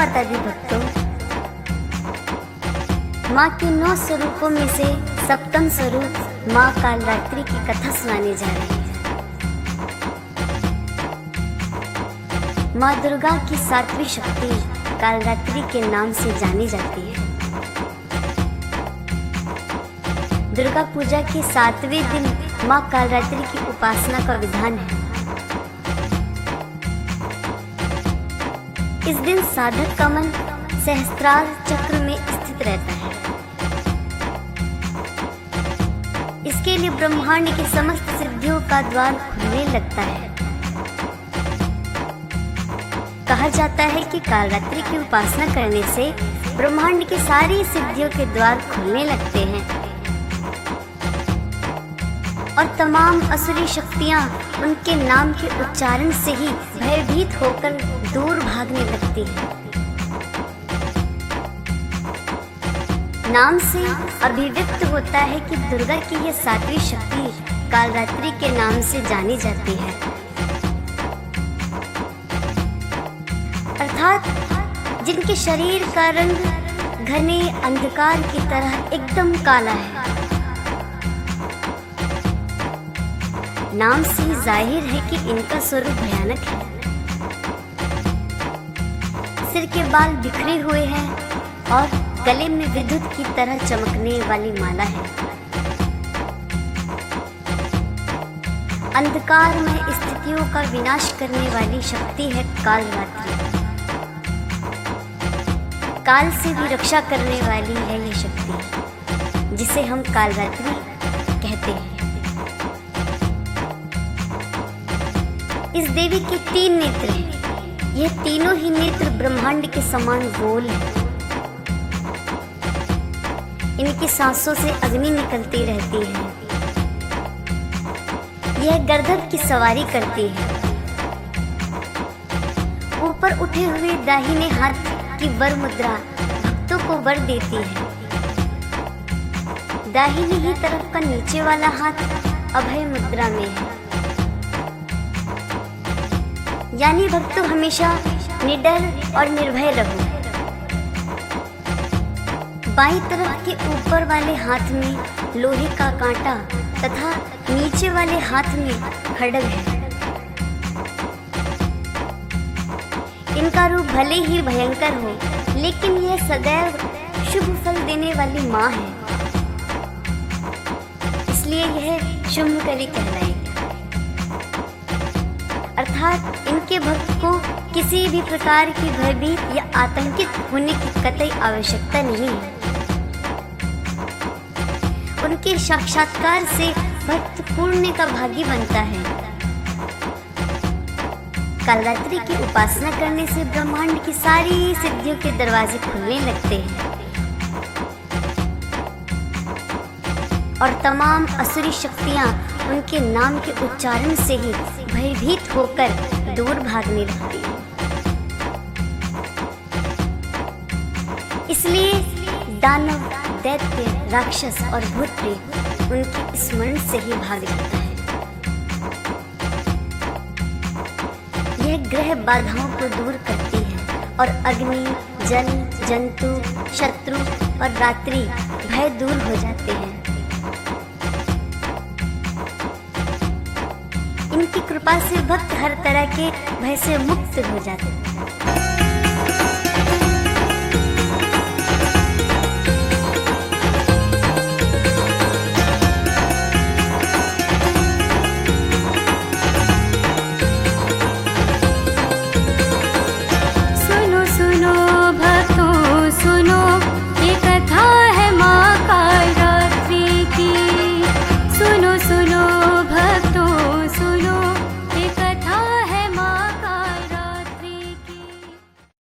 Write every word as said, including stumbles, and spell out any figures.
माता दी भक्तों, माँ के नौ स्वरूपों में से सप्तम स्वरूप माँ कालरात्रि की कथा सुनाने जा रही है। माँ दुर्गा की सातवीं शक्ति कालरात्रि के नाम से जानी जाती है। दुर्गा पूजा के सातवें दिन माँ कालरात्रि की उपासना का विधान है। इस दिन साधक का मन सहस्त्रार चक्र में स्थित रहता है। इसके लिए ब्रह्मांड की समस्त सिद्धियों का द्वार खुलने लगता है। कहा जाता है कि कालरात्रि की उपासना करने से ब्रह्मांड की सारी सिद्धियों के द्वार खुलने लगते हैं और तमाम असुरी शक्तियां उनके नाम के उच्चारण से ही भयभीत होकर दूर भागने लगती हैं। नाम से अभिव्यक्त होता है कि दुर्गा की यह सातवीं शक्ति कालरात्रि के नाम से जानी जाती है। अर्थात जिनके शरीर का रंग घने अंधकार की तरह एकदम काला है। नाम से जाहिर है कि इनका स्वरूप भयानक है। सिर के बाल बिखरे हुए हैं और गले में विद्युत की तरह चमकने वाली माला है। अंधकार में स्थितियों का विनाश करने वाली शक्ति है कालरात्रि। काल से भी रक्षा करने वाली है ये शक्ति, जिसे हम कालरात्रि कहते हैं। इस देवी के तीन नेत्र हैं। यह तीनों ही नेत्र ब्रह्मांड के समान गोल हैं। इनकी सांसों से अग्नि निकलती रहती है। यह गर्दभ की सवारी करती है। ऊपर उठे हुए दाहिने हाथ की वर मुद्रा भक्तों को वर देती है। दाहिनी ही तरफ का नीचे वाला हाथ अभय मुद्रा में है, यानी भक्तों हमेशा निडर और निर्भय रहो। बाईं तरफ के ऊपर वाले हाथ में लोहे का कांटा तथा नीचे वाले हाथ में खड्ग है। इनका रूप भले ही भयंकर हो, लेकिन यह सदैव शुभ फल देने वाली माँ है, इसलिए यह शुभकरी कहलाएगी। अर्थात इनके भक्त को किसी भी प्रकार की भयभीत या आतंकित होने की कतई आवश्यकता नहीं है। उनके साक्षात्कार से भक्त पुण्य का भागी बनता है। कालरात्रि की उपासना करने से ब्रह्मांड की सारी सिद्धियों के दरवाजे खुलने लगते हैं और तमाम असुरी शक्तियां उनके नाम के उच्चारण से ही भयभीत होकर दूर भागने लगती हैं। इसलिए दानव, दैत्य, राक्षस और भूत प्रेत उनके स्मरण से ही भाग जाता है। यह ग्रह बाधाओं को दूर करती है और अग्नि, जल, जंतु, शत्रु और रात्रि भय दूर हो जाते हैं। इनकी कृपा से भक्त हर तरह के भय से मुक्त हो जाते हैं।